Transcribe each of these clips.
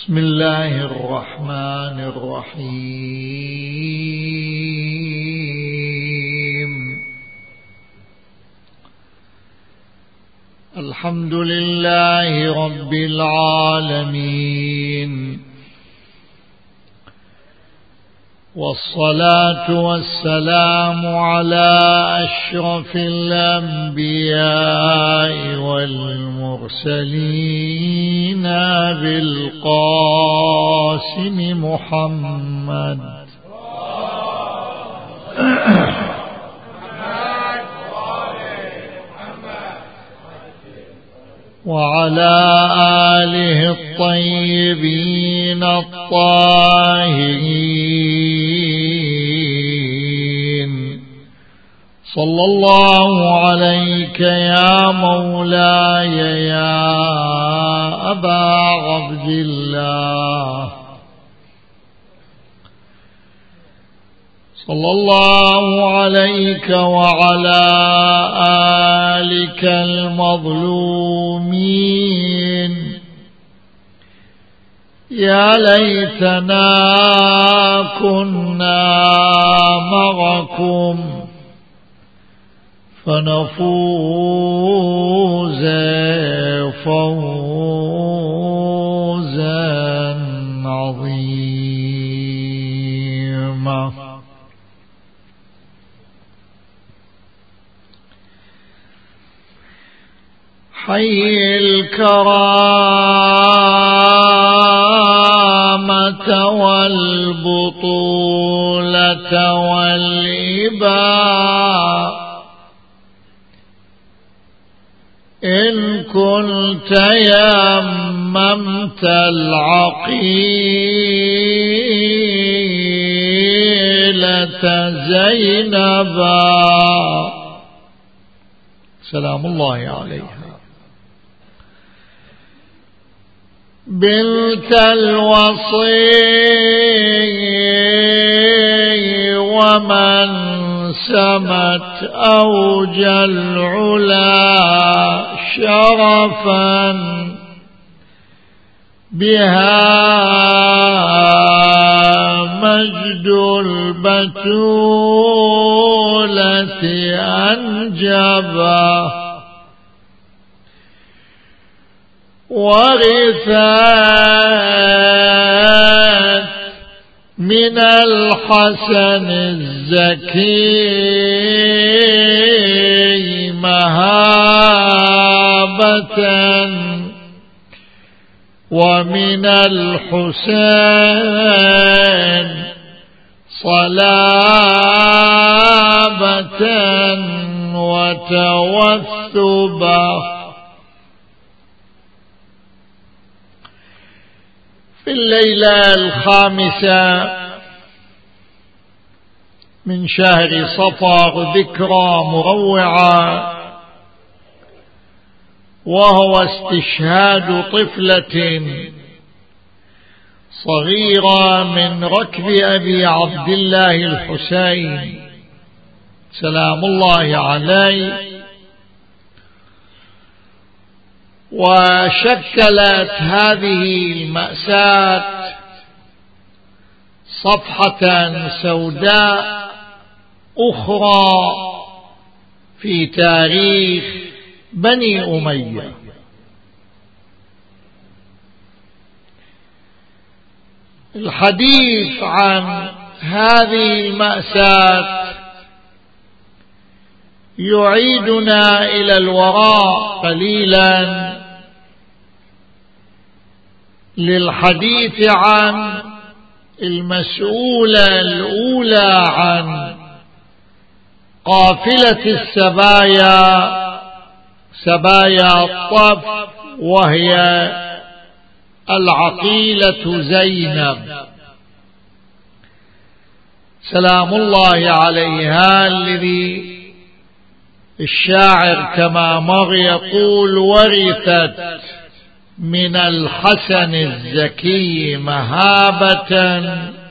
بسم الله الرحمن الرحيم. الحمد لله رب العالمين، والصلاة والسلام على أشرف الأنبياء والمرسلين بالقاسم محمد وعلى آله الطيبين الطاهرين. صلى الله عليك يا مولاي يا أبا عبد الله، صلى الله عليك وعلى آلك المظلومين. يا ليتنا كنا معكم فنفوز فوزا عظيما. حي الكرامة والبطولة والإباء، إن كنت يممت العقيلة زينبا سلام الله عليها بنت الوصي ومن سمت أوج العلا شرفا بها مجد البتولة أنجبا، ورثت من الحسن الزكي مهابة، ومن الحسين صلابة وتوثبا. في الليلة الخامسة من شهر صفر ذكرى مروعة، وهو استشهاد طفلة صغيرة من ركب أبي عبد الله الحسين سلام الله عليه. وشكلت هذه المأساة صفحة سوداء أخرى في تاريخ بني أمية. الحديث عن هذه المأساة يعيدنا إلى الوراء قليلا للحديث عن المسؤولة الأولى عن قافلة السبايا، سبايا الطف، وهي العقيلة زينب سلام الله عليها، الذي الشاعر كما مر يقول: ورثت من الحسن الزكي مهابة،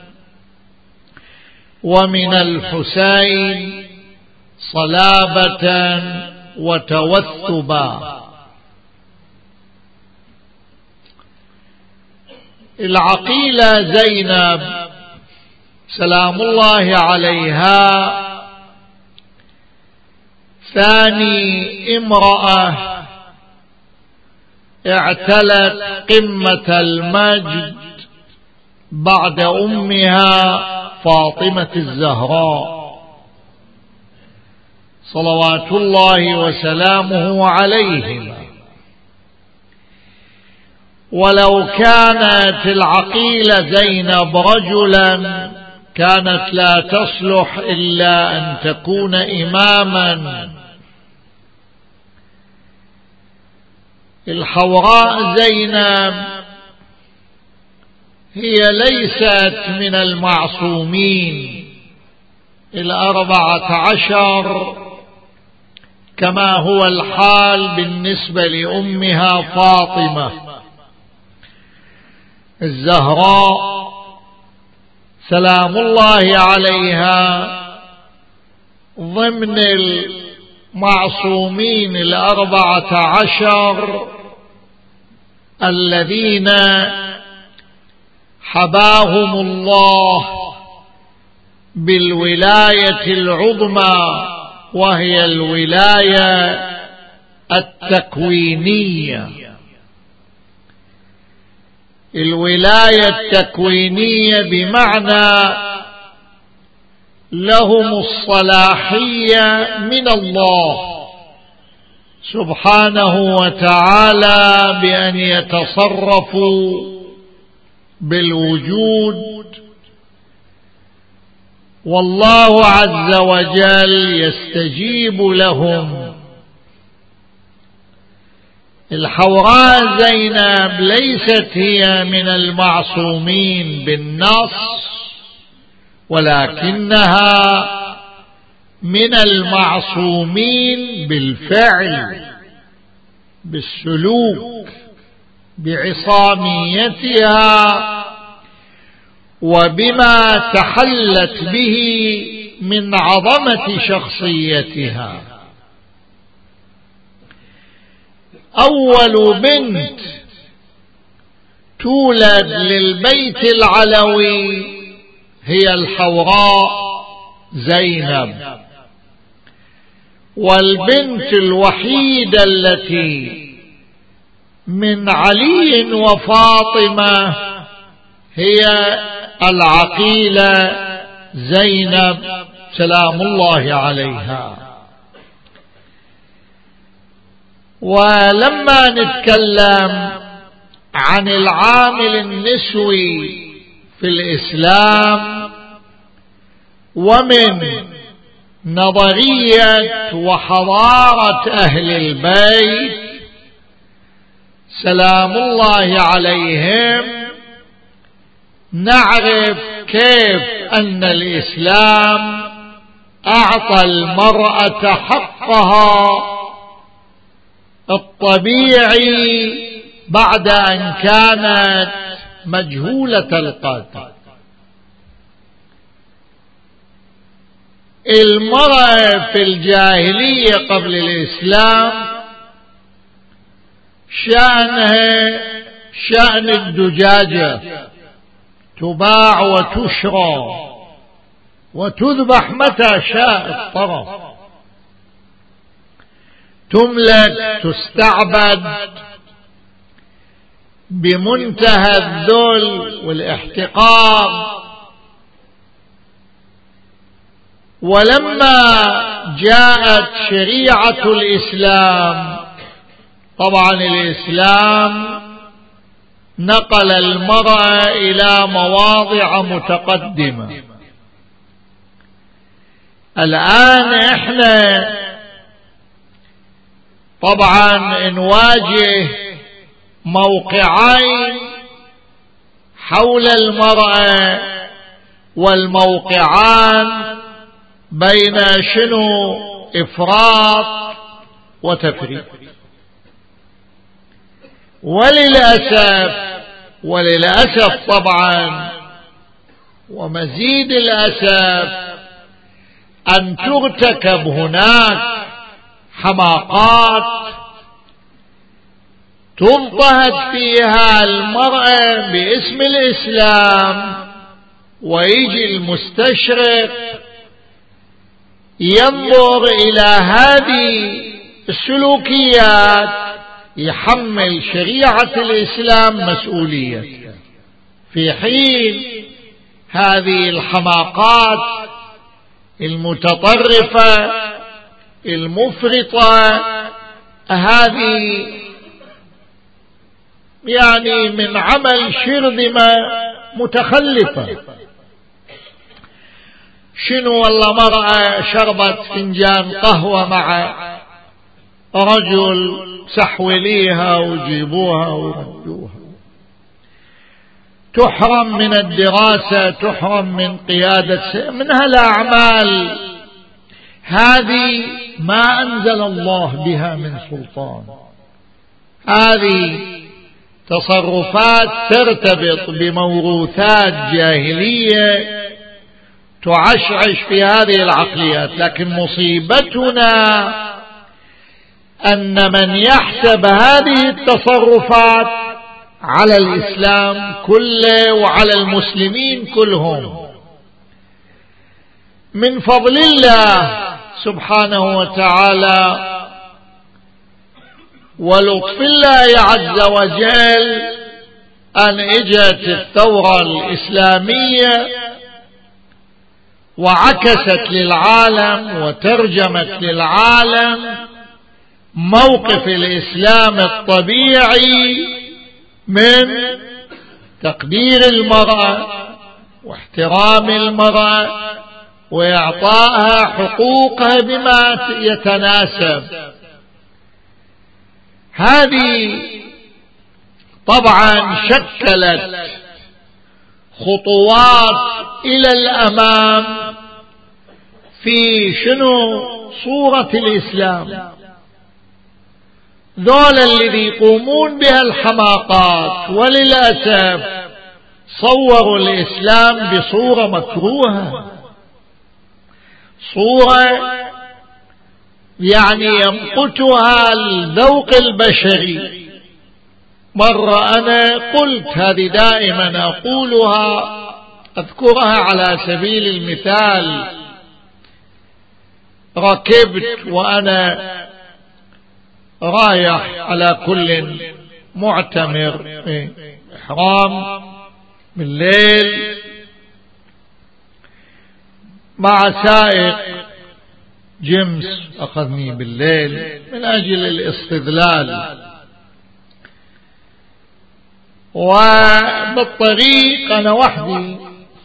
ومن الحسين صلابة وتوثبا. العقيلة زينب سلام الله عليها ثاني امرأة اعتلت قمة المجد بعد أمها فاطمة الزهراء صلوات الله وسلامه عليهما. ولو كانت العقيلة زينب رجلا كانت لا تصلح إلا أن تكون إماما. الحوراء زينب هي ليست من المعصومين 14 كما هو الحال بالنسبة لأمها فاطمة الزهراء سلام الله عليها ضمن المعصومين 14 الذين حباهم الله بالولاية العظمى وهي الولاية التكوينية. الولاية التكوينية بمعنى لهم الصلاحية من الله سبحانه وتعالى بأن يتصرفوا بالوجود، والله عز وجل يستجيب لهم. الحوراء زينب ليست هي من المعصومين بالنص، ولكنها من المعصومين بالفعل بالسلوك بعصاميتها وبما تحلت به من عظمة شخصيتها. أول بنت تولد للبيت العلوي هي الحوراء زينب، والبنت الوحيدة التي من علي وفاطمة هي العقيلة زينب سلام الله عليها. ولما نتكلم عن العامل النسوي في الإسلام ومن نظرية وحضارة أهل البيت سلام الله عليهم، نعرف كيف أن الإسلام أعطى المرأة حقها الطبيعي بعد أن كانت مجهولة القدر. المرأة في الجاهلية قبل الإسلام شأنها شأن الدجاجة، تباع وتشرى وتذبح متى شاء الطرف، تملك تستعبد بمنتهى الذل والاحتقار. ولما جاءت شريعة الإسلام، طبعا الإسلام نقل المرأة إلى مواضع متقدمة. الآن احنا طبعا نواجه موقعين حول المرأة، والموقعان بين شنو إفراط وتفريط. وللأسف طبعا ومزيد الأسف أن ترتكب هناك حماقات تضطهد فيها المرأة باسم الإسلام، ويجي المستشرق ينظر إلى هذه السلوكيات يحمل شريعة الإسلام مسؤوليتها، في حين هذه الحماقات المتطرفة المفرطة هذه يعني من عمل شرذمة متخلفة. شنو والله مرأة شربت فنجان قهوة مع رجل، سحوليها وجيبوها وردوها، تحرم من الدراسة، تحرم من قيادة، من هالأعمال هذه ما أنزل الله بها من سلطان. هذه تصرفات ترتبط بموروثات جاهلية تعشعش في هذه العقليات. لكن مصيبتنا أن من يحسب هذه التصرفات على الإسلام كله وعلى المسلمين كلهم، من فضل الله سبحانه وتعالى ولطف الله عز وجل أن اجت الثورة الإسلامية وعكست للعالم وترجمت للعالم موقف الإسلام الطبيعي من تقدير المرأة واحترام المرأة وإعطائها حقوقها بما يتناسب. هذه طبعا شكلت خطوات إلى الأمام في شنو صورة الإسلام. ذول الذي يقومون بها الحماقات وللأسف صوروا الإسلام بصورة مكروهة، صورة يعني يمقتها الذوق البشري. مرة أنا قلت هذه دائما أقولها، أذكرها على سبيل المثال. ركبت وأنا رايح على كل معتمر إحرام بالليل مع سائق جيمس أخذني بالليل من أجل الاستدلال، وبالطريق أنا وحدي.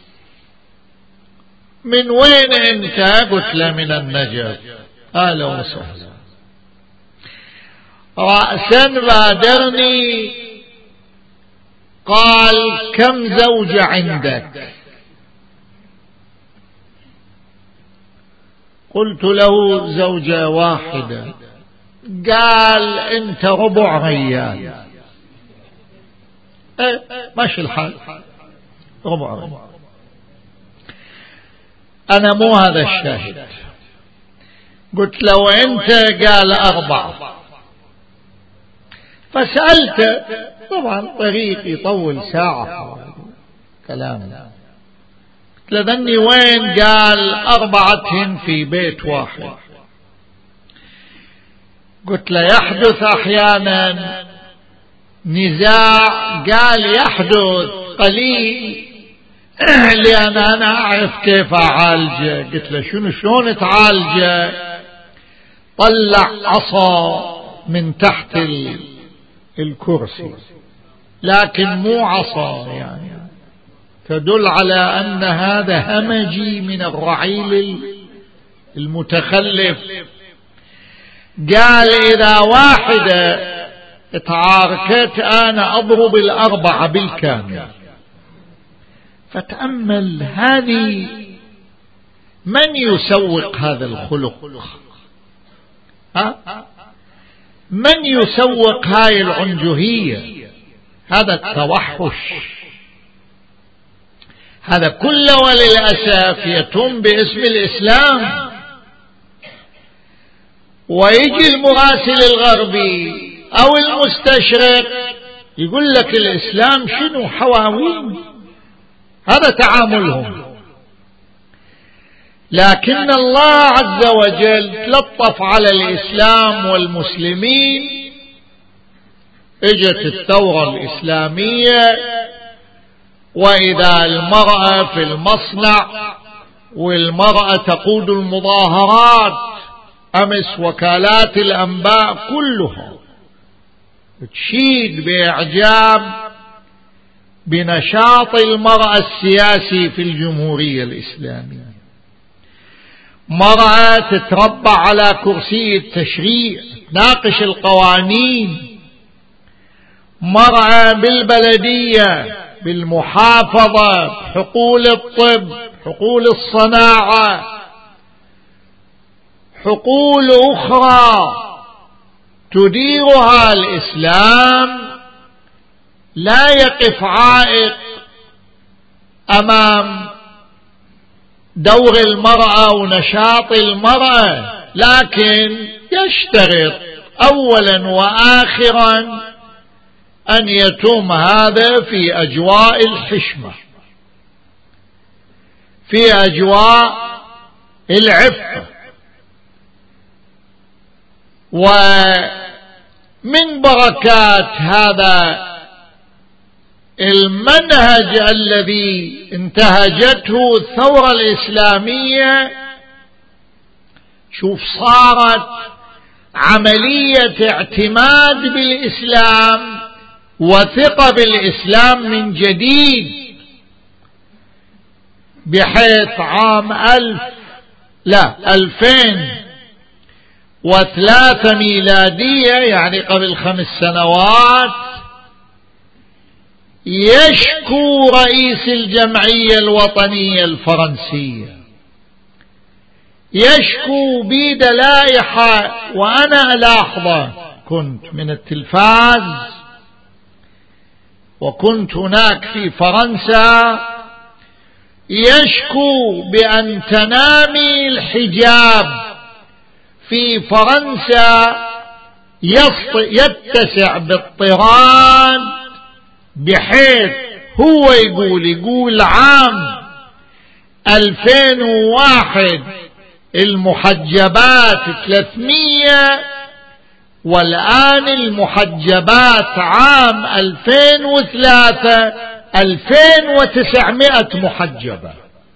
من وين أنت؟ قلت له من النجف. أهلا وسهلا. رأسا بادرني قال كم زوجة عندك؟ قلت له زوجة واحدة. قال أنت ربع ريال. ماشي الحال، ربع ريال. أنا مو هذا الشاهد. قلت له أنت؟ قال 4. فسألت، طبعا طريق يطول ساعة كلام. لذني وين؟ قال 4 في بيت واحد. قلت له يحدث أحيانا نزاع؟ قال يحدث قليل لأن أنا أعرف كيف أعالجه. قلت له شلون تعالجه؟ طلع عصا من تحت الكرسي، لكن مو عصا يعني تدل على أن هذا همجي من الرعيل المتخلف. قال إذا واحدة تعاركت أنا أضرب 4 بالكامل. فتأمل هذه من يسوق هذا الخلق؟ من يسوق هاي العنجهية، هذا التوحش؟ هذا كله وللأسف يتم باسم الإسلام. ويجي المراسل الغربي أو المستشرق يقول لك الإسلام شنو حواوين، هذا تعاملهم. لكن الله عز وجل تلطف على الإسلام والمسلمين، اجت الثورة الإسلامية، وإذا المرأة في المصنع والمرأة تقود المظاهرات، أمس وكالات الأنباء كلها تشيد بإعجاب بنشاط المرأة السياسي في الجمهورية الإسلامية. مرأة تتربع على كرسي التشريع، تناقش القوانين، مرأة بالبلدية، بالمحافظة، حقول الطب، حقول الصناعة، حقول أخرى تديرها الإسلام. لا يقف عائق أمام دور المرأة ونشاط المرأة، لكن يشترط أولا وآخرا أن يتم هذا في أجواء الحشمة، في أجواء العفة. ومن بركات هذا المنهج الذي انتهجته الثورة الإسلامية، شوف صارت عملية اعتماد بالإسلام وثقة بالإسلام من جديد، بحيث عام 2003 ميلادية، يعني قبل 5 سنوات، يشكو رئيس الجمعية الوطنية الفرنسية، يشكو بيد لائحة، وأنا ألاحظه، كنت من التلفاز وكنت هناك في فرنسا، يشكو بأن تنامي الحجاب في فرنسا يتسع باضطراد، بحيث هو يقول عام 2001 المحجبات 300، والآن المحجبات عام 2003 2900 محجبة.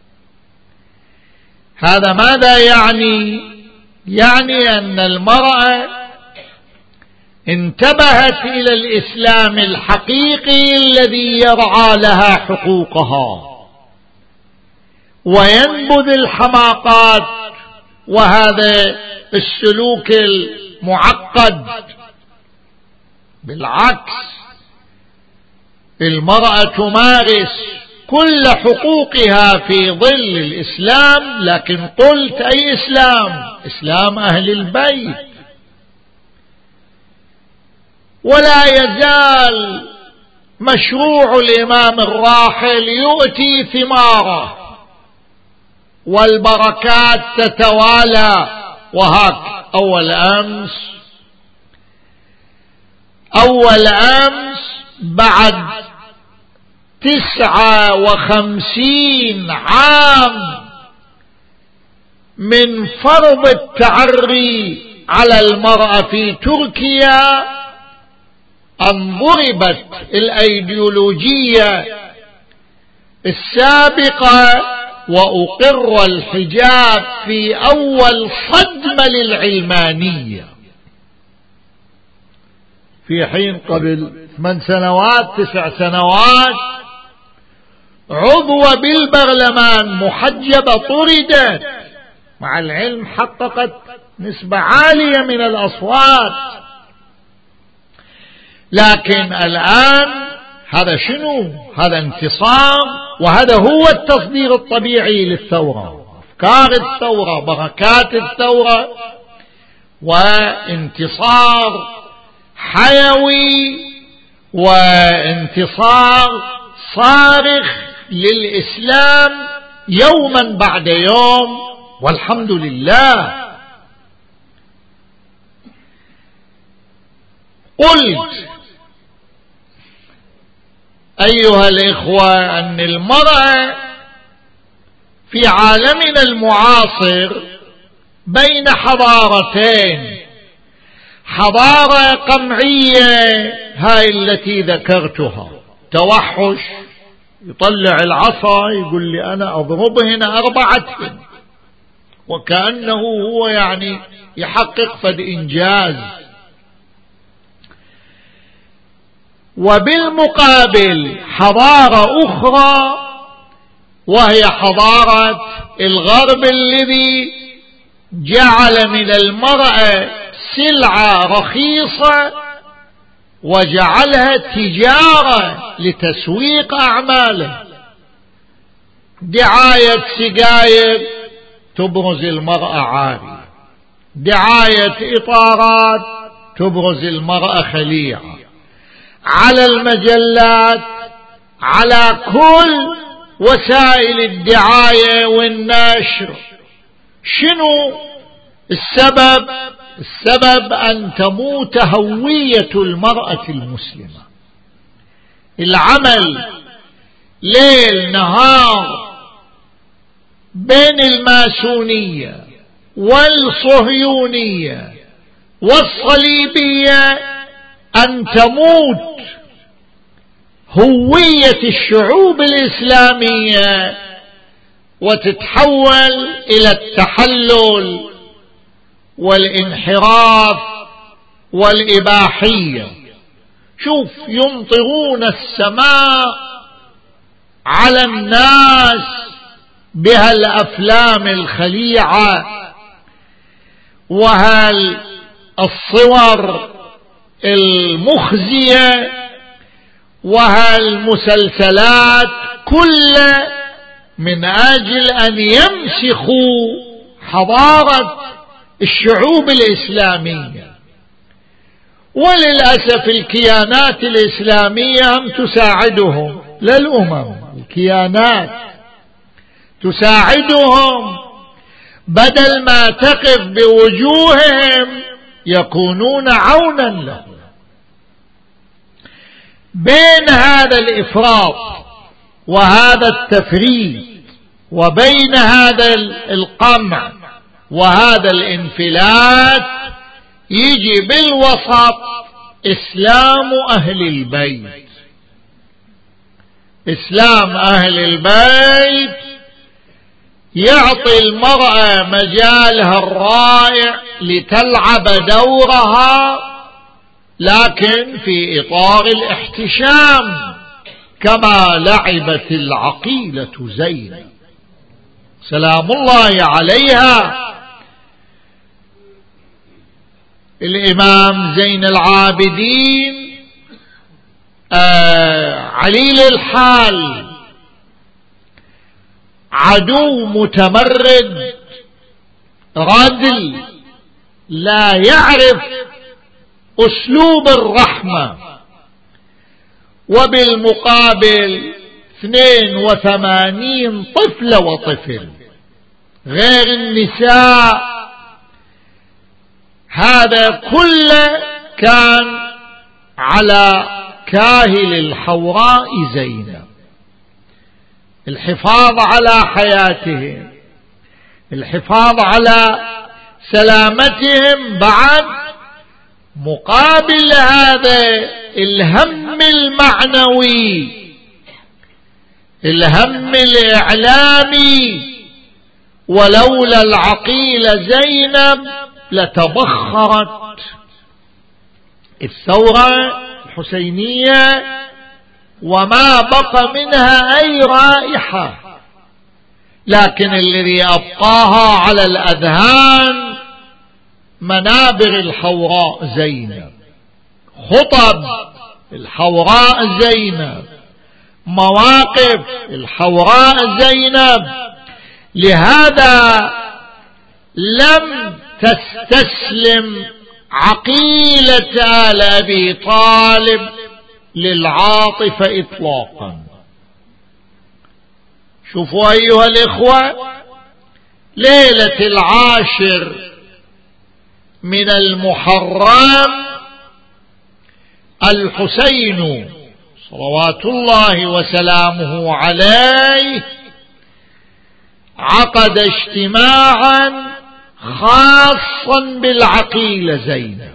هذا ماذا يعني؟ يعني أن المرأة انتبهت إلى الإسلام الحقيقي الذي يرعى لها حقوقها وينبذ الحماقات وهذا السلوك المعقد. بالعكس، المرأة تمارس كل حقوقها في ظل الإسلام، لكن قلت أي إسلام؟ إسلام أهل البيت. ولا يزال مشروع الإمام الراحل يؤتي ثماره والبركات تتوالى. وهاك أول أمس بعد 59 عام من فرض التعري على المرأة في تركيا، أن ضربت الأيديولوجية السابقة وأقر الحجاب في أول صدمة للعلمانية، في حين قبل 8 سنوات 9 سنوات عضوة بالبرلمان محجبة طردت، مع العلم حققت نسبة عالية من الأصوات. لكن الآن هذا شنو؟ هذا انتصار، وهذا هو التصدير الطبيعي للثورة، أفكار الثورة، بركات الثورة، وانتصار حيوي وانتصار صارخ للإسلام يوما بعد يوم، والحمد لله. قلت أيها الإخوة أن المرأة في عالمنا المعاصر بين حضارتين، حضارة قمعية هاي التي ذكرتها، توحش، يطلع العصا يقول لي أنا أضرب هنا 4 وكأنه هو يعني يحقق فد إنجاز. وبالمقابل حضارة أخرى وهي حضارة الغرب الذي جعل من المرأة سلعة رخيصة وجعلها تجارة لتسويق أعماله. دعاية سجاير تبرز المرأة عارية، دعاية إطارات تبرز المرأة خليعة، على المجلات، على كل وسائل الدعاية والنشر. شنو السبب؟ السبب أن تموت هوية المرأة المسلمة. العمل ليل نهار بين الماسونية والصهيونية والصليبية أن تموت هوية الشعوب الإسلامية وتتحول إلى التحلل والانحراف والإباحية. شوف، يمطرون السماء على الناس بهالأفلام الخليعة وهالصور المخزية وهالمسلسلات، كل من أجل أن يمسخوا حضارة الشعوب الإسلامية. وللأسف الكيانات الإسلامية هم تساعدهم، للأمم الكيانات تساعدهم، بدل ما تقف بوجوههم يكونون عونا لهم. بين هذا الإفراط وهذا التفريط وبين هذا القمع وهذا الانفلات يجي بالوسط إسلام أهل البيت. إسلام أهل البيت يعطي المرأة مجالها الرائع لتلعب دورها، لكن في إطار الاحتشام، كما لعبت العقيلة زينب سلام الله عليها. الإمام زين العابدين عليل الحال، عدو متمرد رذل لا يعرف أسلوب الرحمة، وبالمقابل 82 طفلة وطفل غير النساء. هذا كله كان على كاهل الحوراء زينب. الحفاظ على حياتهم، الحفاظ على سلامتهم، بعد مقابل هذا الهم المعنوي، الهم الإعلامي. ولولا العقيلة زينب لتبخرت الثورة الحسينية وما بقى منها أي رائحة، لكن الذي أبقاها على الأذهان منابر الحوراء زينب، خطب الحوراء زينب، مواقف الحوراء زينب. لهذا لم تستسلم عقيلة آل أبي طالب للعاطفة إطلاقا. شوفوا أيها الإخوة، ليلة 10 من المحرم الحسين صلوات الله وسلامه عليه عقد اجتماعا خاصا بالعقيلة زينب،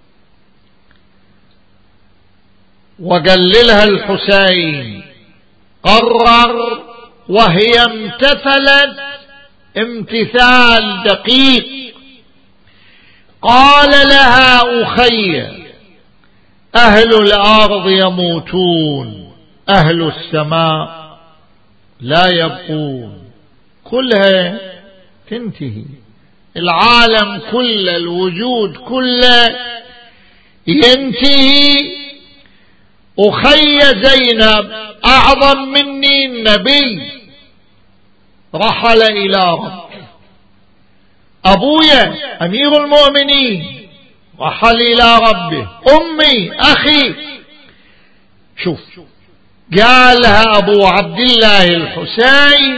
وقال لها الحسين قرر، وهي امتثلت امتثال دقيق. قال لها أخي أهل الأرض يموتون، أهل السماء لا يبقون، كلها تنتهي، العالم كله الوجود كله ينتهي. أخي زينب أعظم مني النبي رحل إلى ربه، أبويا أمير المؤمنين رحل إلى ربه، أمي أخي. شوف قالها أبو عبد الله الحسين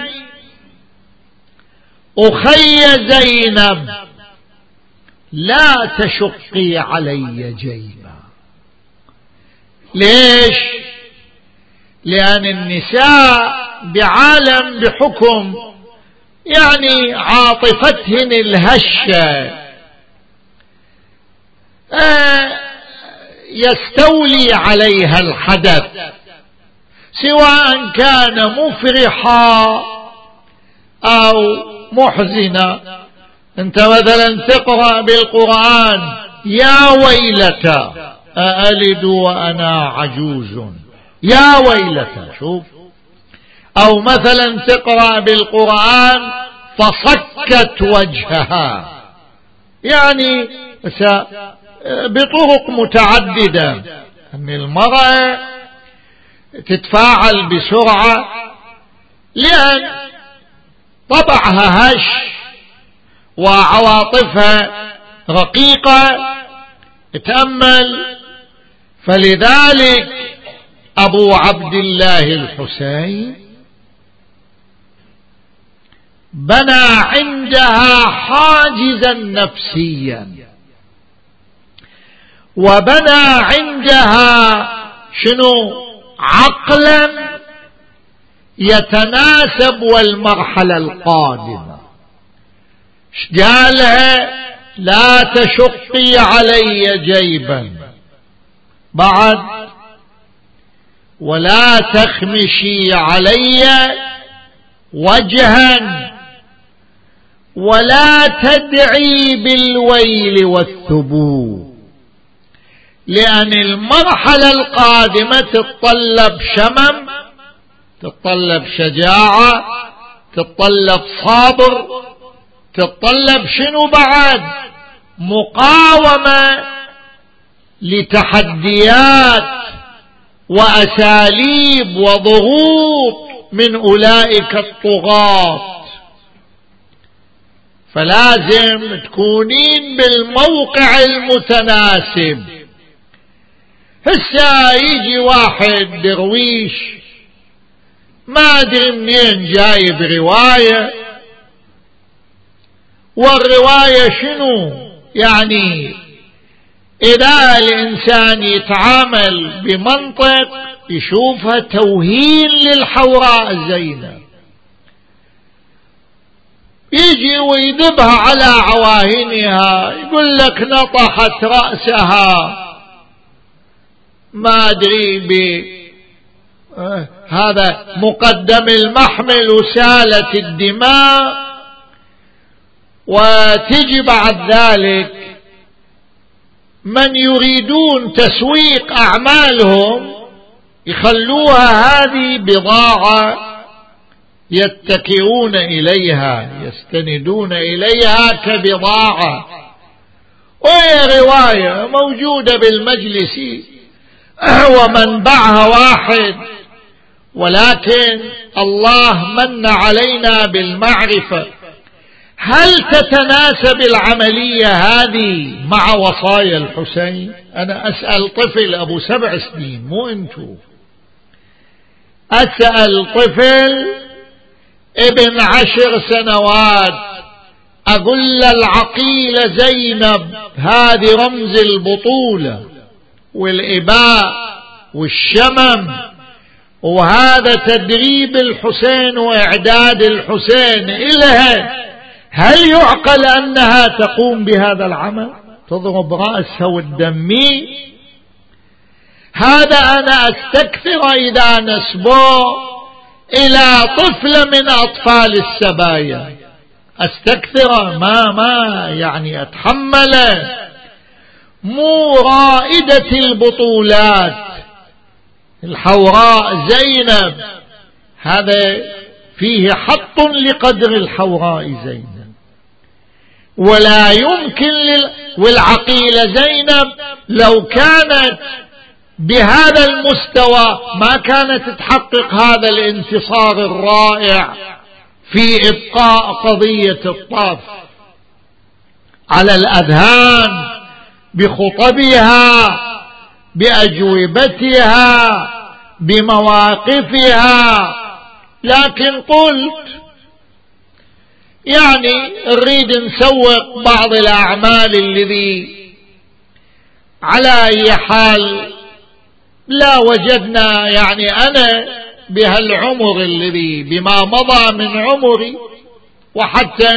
أخي زينب لا تشقي علي جيبا. ليش؟ لأن النساء بعالم بحكم يعني عاطفتهن الهشة يستولي عليها الحدث، سواء كان مفرحا أو محزنا. أنت مثلا تقرأ بالقرآن يا ويلتى أألد وأنا عجوز، يا ويلتى، شوف. أو مثلا تقرأ بالقرآن فصكت وجهها، يعني بطرق متعددة، أن المرأة تتفاعل بسرعة لأن طبعها هش وعواطفها رقيقة. تأمل، فلذلك أبو عبد الله الحسين بنى عندها حاجزا نفسيا، وبنى عندها شنو؟ عقلا يتناسب والمرحلة القادمة. قالها لا تشقي علي جيبا، بعد ولا تخمشي علي وجها، ولا تدعي بالويل والثبور، لأن المرحلة القادمة تتطلب شمم، تتطلب شجاعة، تتطلب صبر، تتطلب شنو بعد؟ مقاومة لتحديات وأساليب وضغوط من أولئك الطغاة. فلازم تكونين بالموقع المتناسب. هسا يجي واحد درويش ما أدري منين جايب رواية، والرواية شنو يعني؟ إذا الإنسان يتعامل بمنطق يشوفها توهين للحوراء زينب، يجي ويذبها على عواهنها، يقول لك نطحت رأسها ما أدري هذا مقدم المحمل وسالت الدماء. وتجي بعد ذلك من يريدون تسويق أعمالهم يخلوها هذه بضاعة يتكئون إليها، يستندون إليها كبضاعة، وهي رواية موجودة بالمجلس ومنبعها واحد، ولكن الله من علينا بالمعرفة. هل تتناسب العملية هذه مع وصايا الحسين؟ أنا أسأل طفل أبو 7 سنين، مو أنتو، أسأل طفل ابن 10 سنوات، أقول العقيلة زينب هذه رمز البطولة والإباء والشمم، وهذا تدريب الحسين وإعداد الحسين إلها، هل يعقل أنها تقوم بهذا العمل؟ تضرب رأسه وتدميه؟ هذا أنا أستكثر إذا نسبه إلى طفل من أطفال السبايا، أستكثر ما يعني أتحمله. مو رائدة البطولات الحوراء زينب، هذا فيه حط لقدر الحوراء زينب، ولا يمكن والعقيلة زينب لو كانت بهذا المستوى ما كانت تحقق هذا الانتصار الرائع في إبقاء قضية الطف على الأذهان بخطبها، بأجوبتها، بمواقفها. لكن قلت يعني نريد نسوق بعض الأعمال الذي على أي حال لا وجدنا، يعني أنا بهالعمر الذي بما مضى من عمري، وحتى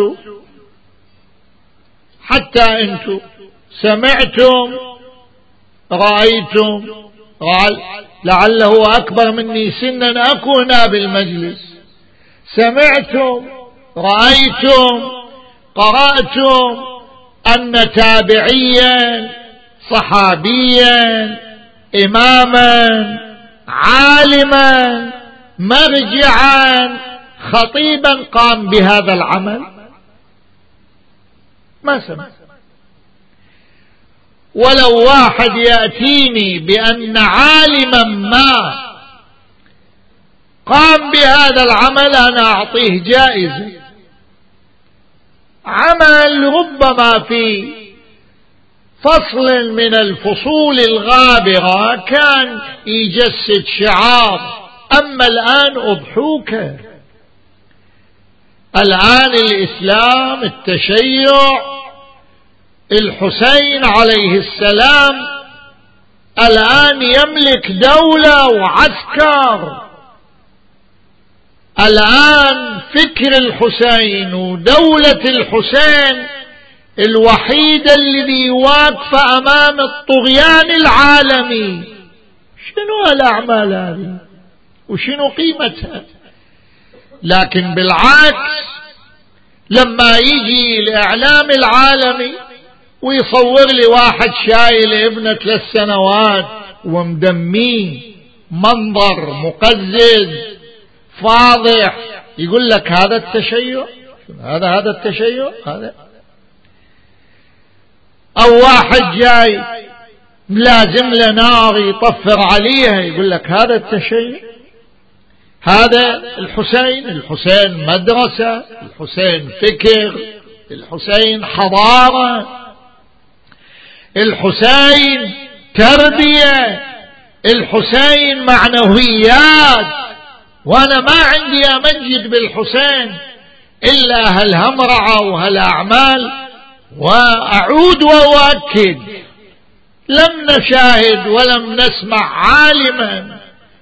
أنتم سمعتم رأيتم، لعله أكبر مني سنا أكو هنا بالمجلس، سمعتم رأيتم قرأتم أن تابعيا صحابيا إماما عالما مرجعا خطيبا قام بهذا العمل؟ ما سمع. ولو واحد يأتيني بأن عالما ما قام بهذا العمل أنا أعطيه جائزة. عمل ربما في فصل من الفصول الغابرة كان يجسد شعار، أما الآن أضحوك. الآن الإسلام، التشيع، الحسين عليه السلام الآن يملك دولة وعسكر. الآن فكر الحسين ودولة الحسين الوحيدة الذي واقف أمام الطغيان العالمي. شنو الأعمال هذه وشنو قيمتها؟ لكن بالعكس لما يجي الإعلام العالمي ويصور لي واحد شايل ابنه 3 سنوات ومدميه منظر مقزز فاضح، يقول لك هذا التشيع، هذا التشيع هذا. أو واحد جاي لازم له نار يطفر عليها، يقول لك هذا التشيع. هذا الحسين مدرسة، الحسين فكر، الحسين حضارة، الحسين تربية، الحسين معنويات. وأنا ما عندي أمجد بالحسين إلا هالهمرعة وهالأعمال. وأعود وأؤكد لم نشاهد ولم نسمع عالما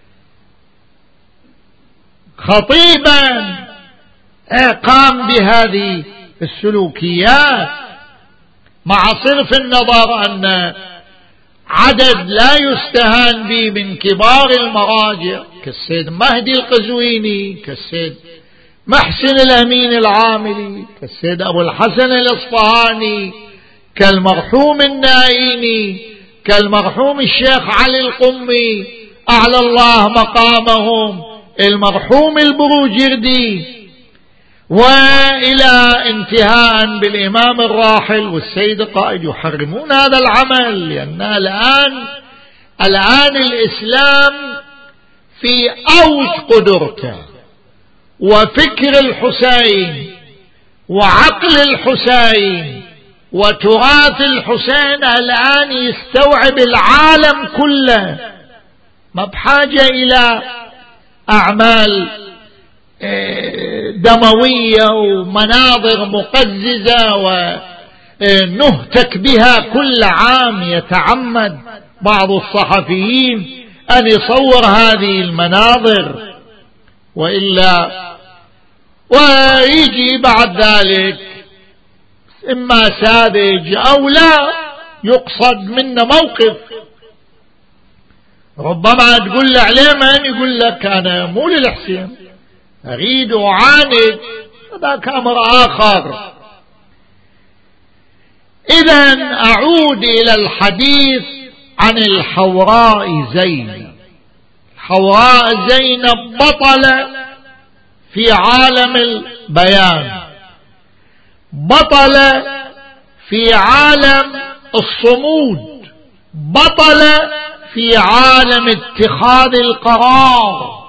خطيبا قام بهذه السلوكيات، مع صرف النظر أن عدد لا يستهان به من كبار المراجع كالسيد مهدي القزويني، كالسيد محسن الأمين العاملي، كالسيد أبو الحسن الإصفهاني، كالمرحوم النائيني، كالمرحوم الشيخ علي القمي أعلى الله مقامهم، المرحوم البروجردي، وإلى انتهاء بالإمام الراحل والسيد القائد، يحرمون هذا العمل. لأن الآن الإسلام في أوج قدرته، وفكر الحسين وعقل الحسين وتراث الحسين الآن يستوعب العالم كله، ما بحاجة إلى أعمال دموية ومناظر مقززة ونهتك بها كل عام يتعمد بعض الصحفيين أن يصور هذه المناظر، وإلا ويجي بعد ذلك إما ساذج أو لا يقصد منه موقف، ربما تقول له عليه من يقول لك أنا مو للحسين أريد أعاند، هذاك أمر آخر. إذن أعود إلى الحديث عن الحوراء زينب. الحوراء زينب بطلة في عالم البيان، بطلة في عالم الصمود، بطلة في عالم اتخاذ القرار.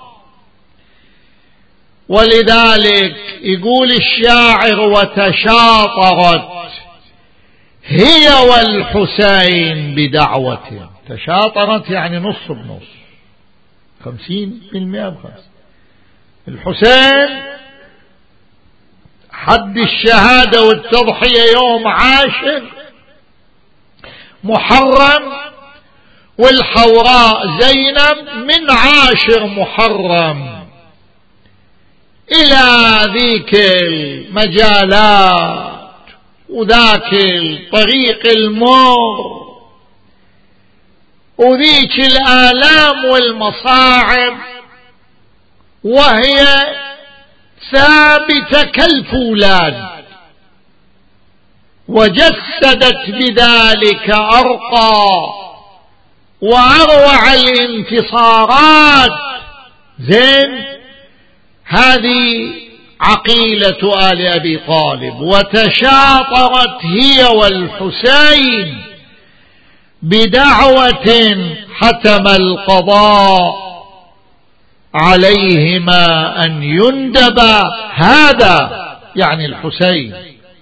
ولذلك يقول الشاعر وتشاطرت هي والحسين بدعوته. تشاطرت يعني نص بنص، 50% بخمس. الحسين حد الشهادة والتضحية يوم 10 محرم، والحوراء زينب من 10 محرم إلى ذيك المجالات وذاك الطريق المر وذيك الآلام والمصاعب، وهي ثابتة كالفولاد، وجسدت بذلك أرقى وأروع الانتصارات. زين، هذه عقيلة آل أبي طالب. وتشاطرت هي والحسين بدعوة حتم القضاء عليهما أن يندبا، هذا يعني الحسين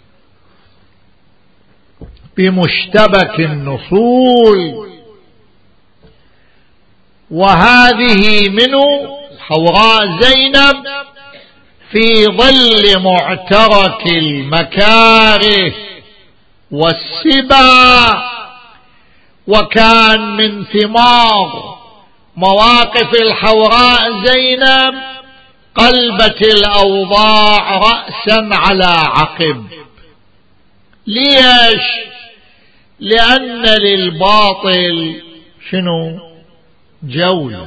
بمشتبك النصول. وهذه منه الحوراء زينب في ظل معترك المكاره والسبا، وكان من ثمار مواقف الحوراء زينب قلبت الأوضاع رأسا على عقب. ليش؟ لأن للباطل شنو؟ جولة،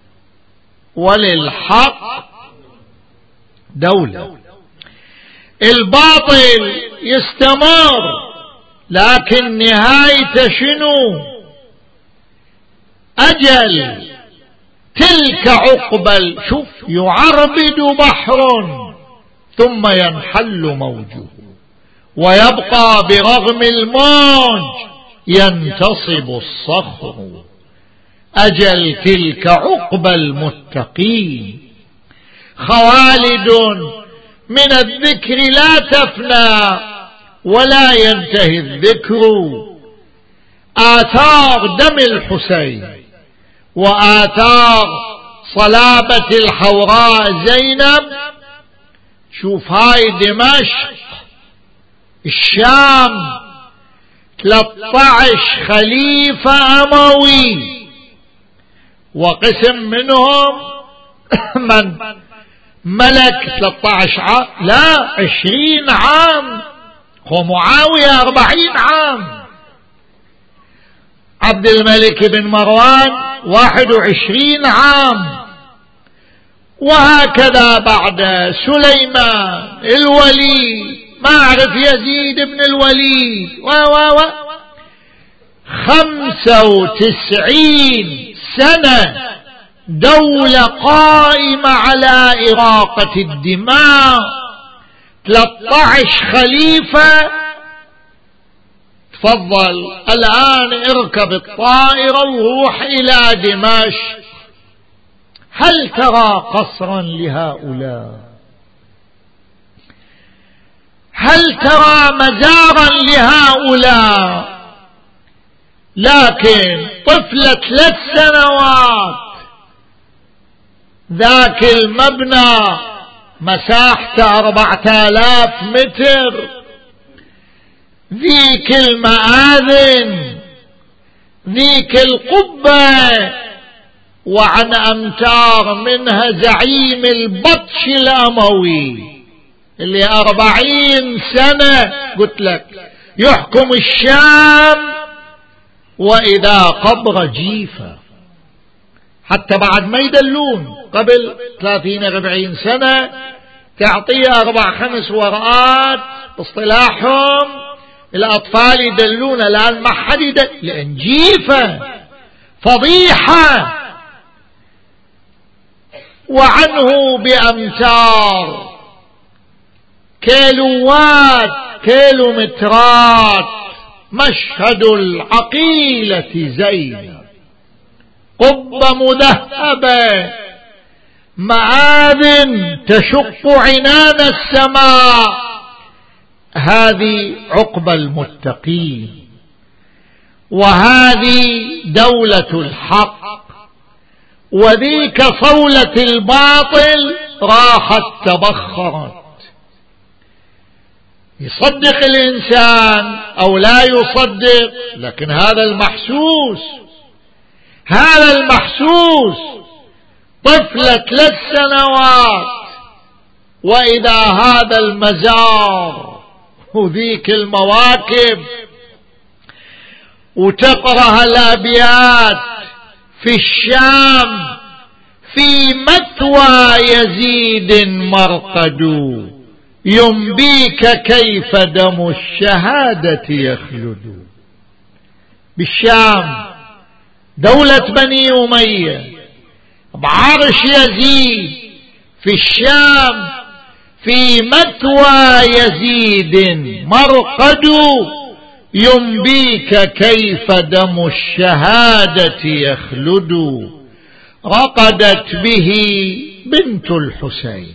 وللحق دولة. الباطل يستمر، لكن نهايته شنو؟ أجل. تلك عقبى، شوف، يعربد بحر ثم ينحل موجه، ويبقى برغم الموج ينتصب الصخر. أجل تلك عقبى المتقين. خوالد من الذكر لا تفنى ولا ينتهي الذكر. آثار دم الحسين وآثار صلابة الحوراء زينب. شوف هاي دمشق، الشام، 13 خليفة أموي، وقسم منهم من ملك 13 عام، لا 20 عام، هو معاوية 40 عام، عبد الملك بن مروان 21 عام، وهكذا بعد سليمان الوليد، ما أعرف يزيد بن الوليد 95 سنة دولة قائمة على إراقة الدماء. 13 خليفة. تفضل الآن اركب الطائرة وروح إلى دمشق، هل ترى قصرا لهؤلاء؟ هل ترى مزارا لهؤلاء؟ لكن طفلة 3 سنوات، ذاك المبنى مساحته 4000 متر، ذيك المآذن ذيك القبة وعن أمتار منها زعيم البطش الأموي اللي 40 سنة قلت لك يحكم الشام وإذا قبر جيفة، حتى بعد ما يدلون قبل 30-40 سنة تعطيه 4-5 ورقات باصطلاحهم الأطفال يدلون، الآن ما حد يدل لأن جيفة فضيحة. وعنه بأمتار كيلوات كيلومترات مشهد العقيلة زينب، قبة مذهبة مآذن تشق عنان السماء، هذه عقبى المتقين، وهذه دولة الحق، وذيك صولة الباطل راحت تبخرت. يصدق الإنسان أو لا يصدق، لكن هذا المحسوس، هذا المحسوس. طفلة 3 سنوات وإذا هذا المزار وذيك المواكب، وتقرأ الأبيات في الشام: في مثوى يزيد مرقد ينبيك كيف دم الشهادة يخلد. بالشام دولة بني أمية بعرش يزيد، في الشام في مثوى يزيد مرقد ينبيك كيف دم الشهادة يخلد. رقدت به بنت الحسين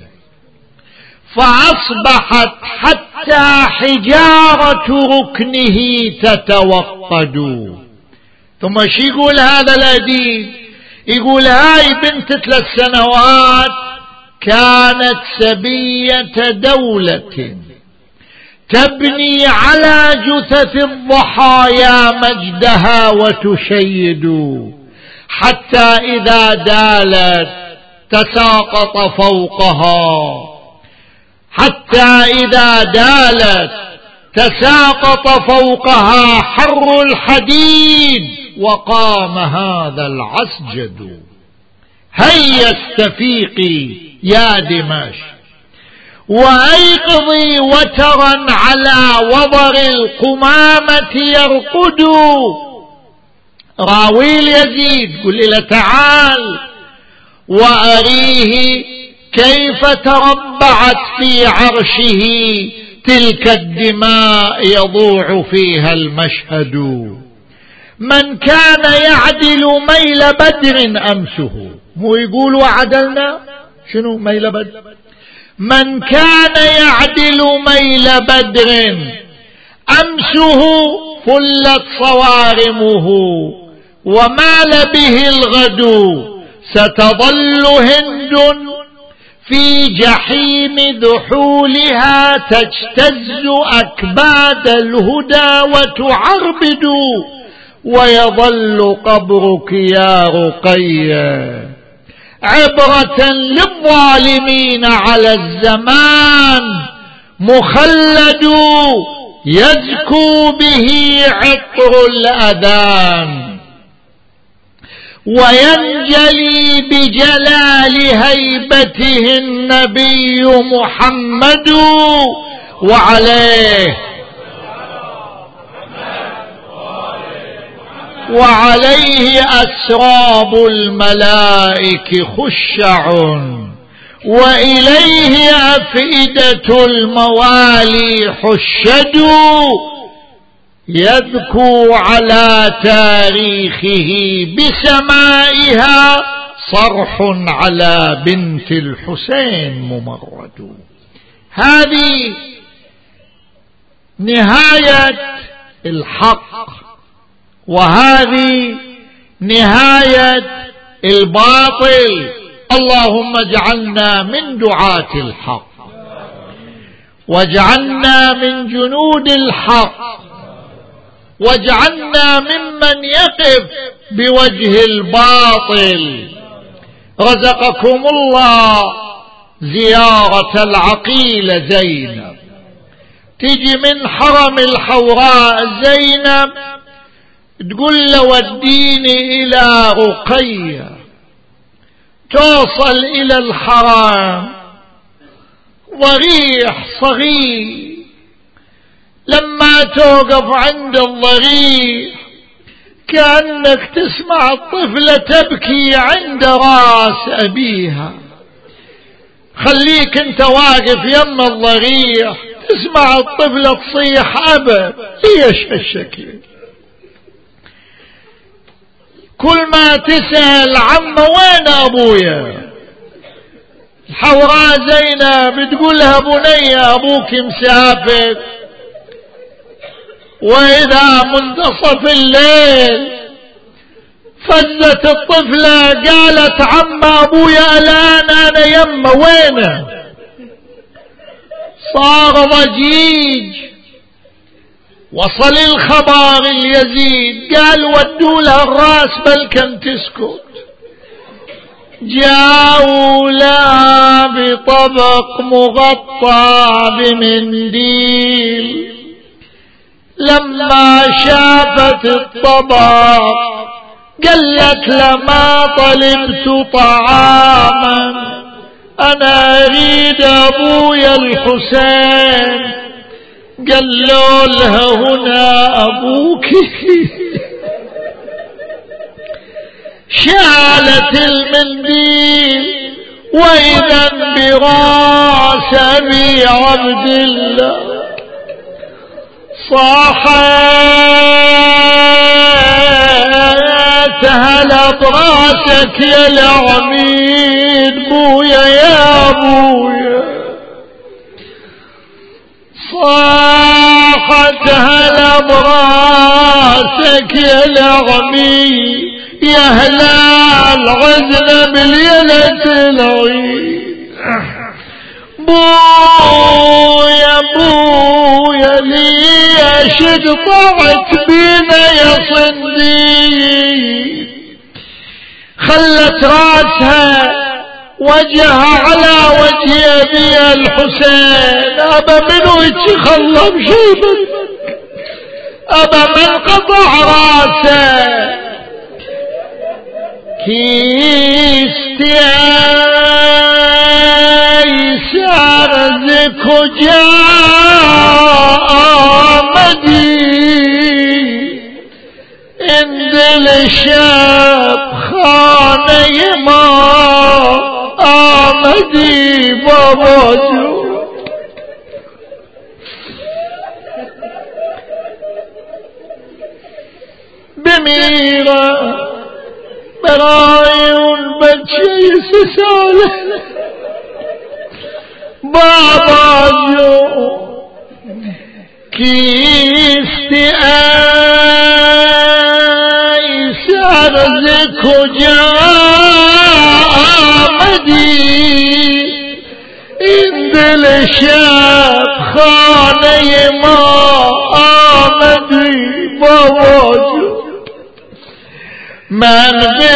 فأصبحت حتى حجارة ركنه تتوقد. ثم شي يقول هذا الأديب؟ يقول هاي بنت 3 سنوات كانت سبية دولة تبني على جثث الضحايا مجدها وتشيد، حتى إذا دالت تساقط فوقها، حتى إذا دالت تساقط فوقها حر الحديد وقام هذا العسجد. هيا استفيقي يا دمشق وأيقظي وترا على وضر القمامة يرقد. راويل يزيد قل له تعال وأريه كيف تربعت في عرشه تلك الدماء يضوع فيها المشهد. من كان يعدل ميل بدر أمسه، مو يقول وعدلنا شنو ميل بدر؟ من كان يعدل ميل بدر أمسه فلت صوارمه ومال به الغد. ستظل هند في جحيم ذحولها تجتز أكباد الهدى وتعربد، ويظل قبرك يا رقية عبرة للظالمين على الزمان مخلد، يزكو به عطر الأذان وينجلي بجلال هيبته النبي محمد، وعليه أسراب الملائك خشع، وإليه أفئدة الموالي حشد. يذكو على تاريخه بسمائها صرح على بنت الحسين ممرد. هذه نهاية الحق، وهذه نهاية الباطل. اللهم اجعلنا من دعاة الحق، واجعلنا من جنود الحق، واجعلنا ممن يقف بوجه الباطل. رزقكم الله زيارة العقيلة زينب، تجي من حرم الحوراء زينب تقول له وديني إلى رقية، توصل إلى الحرم ضريح صغير، لما توقف عند الضريح كأنك تسمع الطفلة تبكي عند راس أبيها. خليك انت واقف يم الضريح تسمع الطفلة تصيح أبا، ليش هالشكل؟ كل ما تسأل عمه وين أبويا؟ الحوراء زينب بتقولها بني أبوك مسافر. وإذا منتصف الليل فزت الطفلة قالت عم أبويا الآن أنا يمه وينه؟ صار ضجيج. وصل الخبر اليزيد قال ودوا لها الراس بل كم تسكت. جاءوا لها بطبق مغطى بمنديل، لما شافت الطبق قالت لما طلبت طعاما أنا أريد أبويا الحسين. قالوا لها هنا أبوك. شالت المنديل وإذا براس أبي عبد الله. صاحت هلا براسك يا العميد بويا يا بويا. صاحت هلا براسك يا العميد يا هلال عزنا بليلة العيد. بويا بويا ليش قطعت بينا يا صنديق؟ خلت راسها وجهها على وجه أبي الحسين. أبا منو يتخلى بشيبك؟ أبا من قطع راسه؟ كيستي يسار ذكو جاء مدي اندل الشاب خاني ما آمدي باباجو. بميرا برايون بچي سسالة باباجو كيستي آي سارزكو جامدي اندل الشاب خاني ما آمدي باباجو. من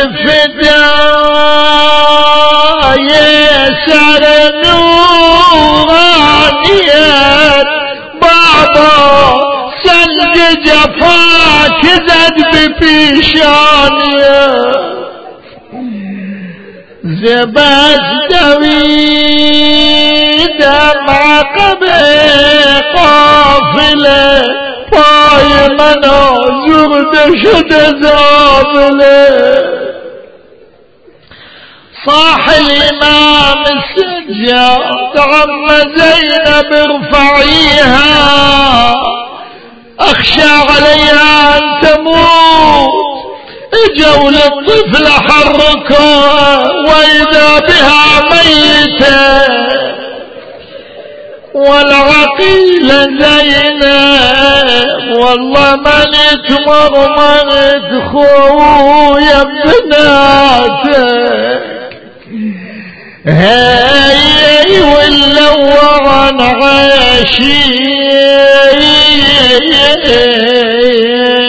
بفداء يسر نورانيات بابا سلج جفاك زد ببيشانيا. زباز دوي دمع قبي قافله پای منو زرده شده زابله. صاح الإمام السجاد عم زينب ارفعيها أخشى عليها أن تموت. اجوا للطفل حركوها وإذا بها ميتة. والعقيلة زينب والله ملك مرمرت خويا بناتك. هاي واللوع عن عاشي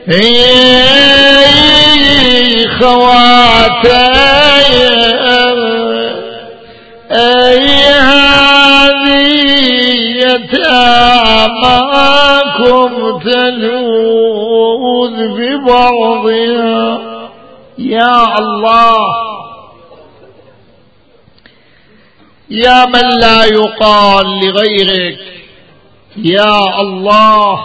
خواتي هذه يتاماكم تلوذ ببعضها. يا الله، يا من لا يقال لغيرك يا الله.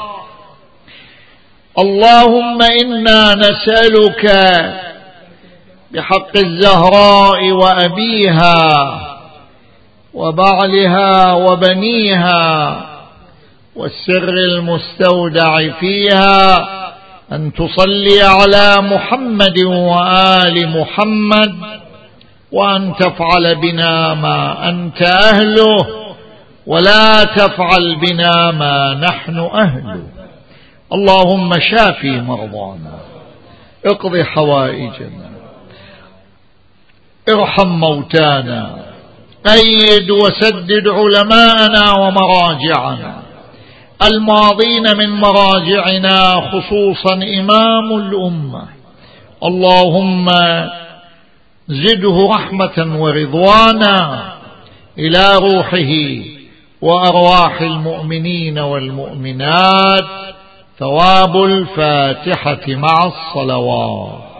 اللهم إنا نسألك بحق الزهراء وأبيها وبعلها وبنيها والسر المستودع فيها أن تصلي على محمد وآل محمد، وأن تفعل بنا ما أنت أهله، ولا تفعل بنا ما نحن أهله. اللهم شافي مرضانا، اقض حوائجنا، ارحم موتانا، أيد وسدد علماءنا ومراجعنا الماضين من مراجعنا، خصوصا إمام الأمة. اللهم زده رحمة ورضوانا إلى روحه وأرواح المؤمنين والمؤمنات. ثواب الفاتحة مع الصلوات.